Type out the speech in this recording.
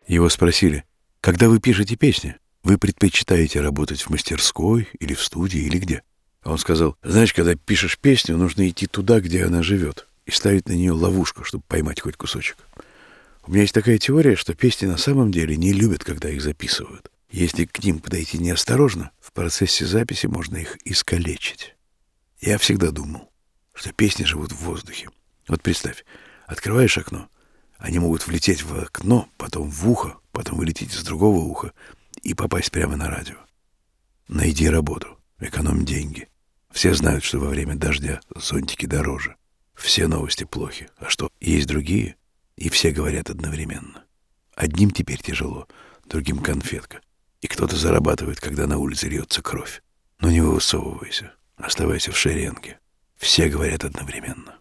Его спросили: когда вы пишете песни, вы предпочитаете работать в мастерской или в студии или где? А он сказал: знаешь, когда пишешь песню, нужно идти туда, где она живет, и ставить на нее ловушку, чтобы поймать хоть кусочек. У меня есть такая теория, что песни на самом деле не любят, когда их записывают. Если к ним подойти неосторожно, в процессе записи можно их искалечить. Я всегда думал, что песни живут в воздухе. Вот представь, открываешь окно, они могут влететь в окно, потом в ухо, потом вылететь из другого уха и попасть прямо на радио. Найди работу, экономь деньги. Все знают, что во время дождя зонтики дороже. Все новости плохи. А что, есть другие? И все говорят одновременно. Одним теперь тяжело, другим конфетка. И кто-то зарабатывает, когда на улице льется кровь. Но не высовывайся, оставайся в шеренге. Все говорят одновременно.